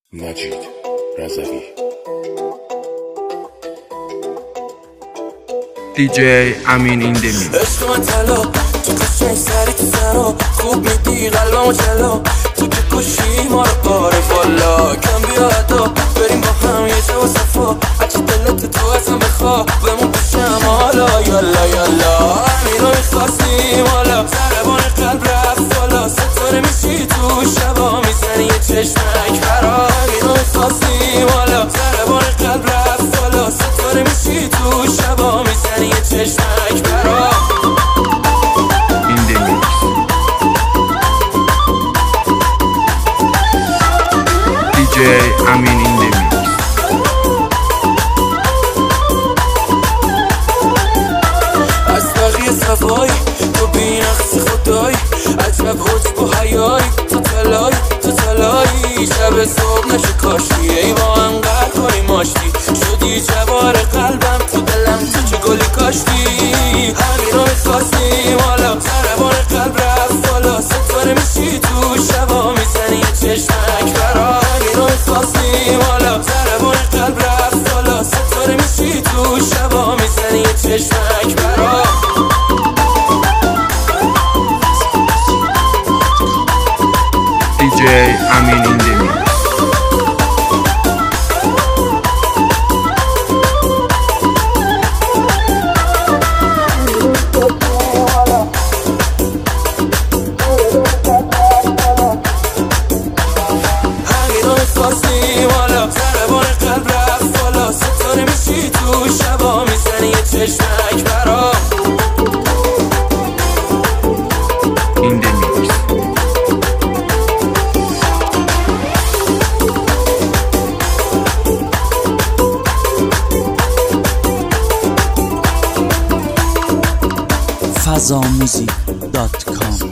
مجید رضوی دیجی امین این دمی عشق من طلا تو قشنگ سری تو سرا خوب میدی قلبمو جلا تو که کشی ما رو پاره والا کم بیا عدا بریم با هم یه جا و صفا هرچی دلت تو ازم بخوا بمون پیشم حالا یالا یالا همین رو میخواستیم حالا ضربان قلب رفت بالا ستاره میشی تو شبا میزنی یه چشمک برا همین رو میخواستیم حالا ضربان قلب رفت بالا ستاره میشی تو شبا میزنی یه چشمک برا این دمی دیجی امین این دمی از بقیه صفایی تو بینقص خدایی عجب حجب و حیایی تو تلایی شب صبح نشه کاشتی ای با هم قرد کنی ماشتی شدی جوار قلبم تو دلم تو چه گلی کاشتی همین رو میخواستیم حالا ضربان قلب رفت بالا ستاره میشی تو شبا میزنی یه چشمک برا همین رو میخواستیم حالا ضربان قلب رفت بالا ستاره میشی تو شبا میزنی یه چشمک برا دیجی امین این دمی همین رو میخواستیم حالا ضربان قلب رفت بالا ستاره میشی تو شبا میزنی یه چشمک برا این دمی fazamusic.com